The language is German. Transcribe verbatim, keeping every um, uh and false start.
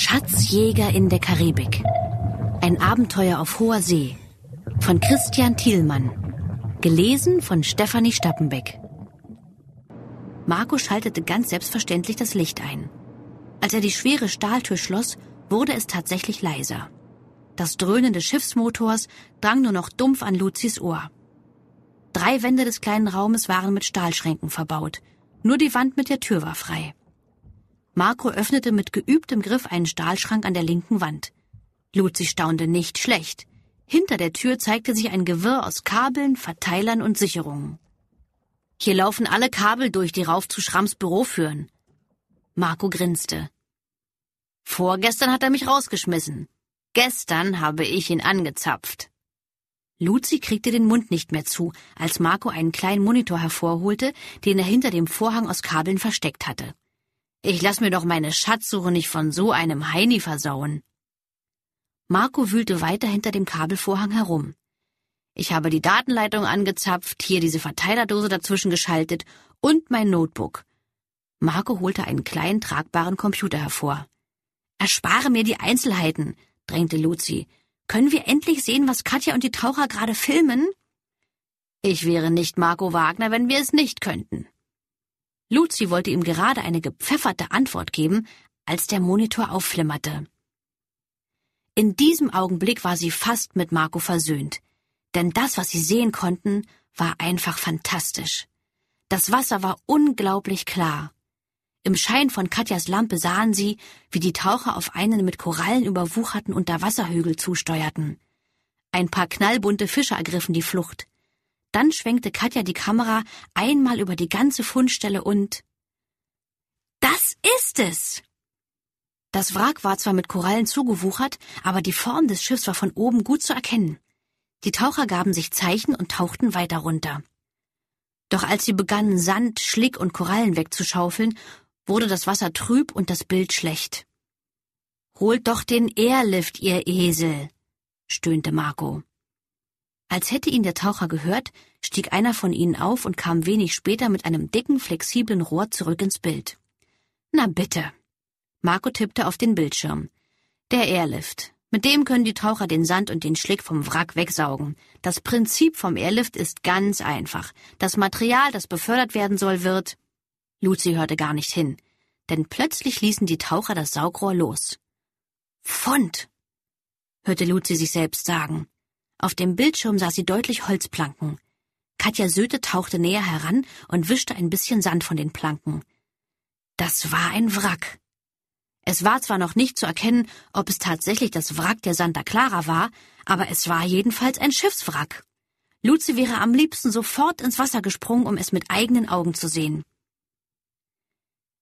Schatzjäger in der Karibik. Ein Abenteuer auf hoher See. Von Christian Thielmann. Gelesen von Stefanie Stappenbeck. Marco schaltete ganz selbstverständlich das Licht ein. Als er die schwere Stahltür schloss, wurde es tatsächlich leiser. Das Dröhnen des Schiffsmotors drang nur noch dumpf an Luzis Ohr. Drei Wände des kleinen Raumes waren mit Stahlschränken verbaut. Nur die Wand mit der Tür war frei. Marco öffnete mit geübtem Griff einen Stahlschrank an der linken Wand. Luzi staunte nicht schlecht. Hinter der Tür zeigte sich ein Gewirr aus Kabeln, Verteilern und Sicherungen. Hier laufen alle Kabel durch, die rauf zu Schramms Büro führen. Marco grinste. Vorgestern hat er mich rausgeschmissen. Gestern habe ich ihn angezapft. Luzi kriegte den Mund nicht mehr zu, als Marco einen kleinen Monitor hervorholte, den er hinter dem Vorhang aus Kabeln versteckt hatte. Ich lass mir doch meine Schatzsuche nicht von so einem Heini versauen. Marco wühlte weiter hinter dem Kabelvorhang herum. Ich habe die Datenleitung angezapft, hier diese Verteilerdose dazwischen geschaltet und mein Notebook. Marco holte einen kleinen, tragbaren Computer hervor. Erspare mir die Einzelheiten, drängte Luzi. Können wir endlich sehen, was Katja und die Taucher gerade filmen? Ich wäre nicht Marco Wagner, wenn wir es nicht könnten. Luzi wollte ihm gerade eine gepfefferte Antwort geben, als der Monitor aufflimmerte. In diesem Augenblick war sie fast mit Marco versöhnt. Denn das, was sie sehen konnten, war einfach fantastisch. Das Wasser war unglaublich klar. Im Schein von Katjas Lampe sahen sie, wie die Taucher auf einen mit Korallen überwucherten Unterwasserhügel zusteuerten. Ein paar knallbunte Fische ergriffen die Flucht. Dann schwenkte Katja die Kamera einmal über die ganze Fundstelle und... Das ist es! Das Wrack war zwar mit Korallen zugewuchert, aber die Form des Schiffs war von oben gut zu erkennen. Die Taucher gaben sich Zeichen und tauchten weiter runter. Doch als sie begannen, Sand, Schlick und Korallen wegzuschaufeln, wurde das Wasser trüb und das Bild schlecht. »Holt doch den Airlift, ihr Esel«, stöhnte Marco. Als hätte ihn der Taucher gehört, stieg einer von ihnen auf und kam wenig später mit einem dicken, flexiblen Rohr zurück ins Bild. »Na bitte.« Marco tippte auf den Bildschirm. »Der Airlift. Mit dem können die Taucher den Sand und den Schlick vom Wrack wegsaugen. Das Prinzip vom Airlift ist ganz einfach. Das Material, das befördert werden soll, wird...« Luzi hörte gar nicht hin, denn plötzlich ließen die Taucher das Saugrohr los. »Pfund«, hörte Luzi sich selbst sagen. Auf dem Bildschirm sah sie deutlich Holzplanken. Katja Söte tauchte näher heran und wischte ein bisschen Sand von den Planken. Das war ein Wrack. Es war zwar noch nicht zu erkennen, ob es tatsächlich das Wrack der Santa Clara war, aber es war jedenfalls ein Schiffswrack. Luzi wäre am liebsten sofort ins Wasser gesprungen, um es mit eigenen Augen zu sehen.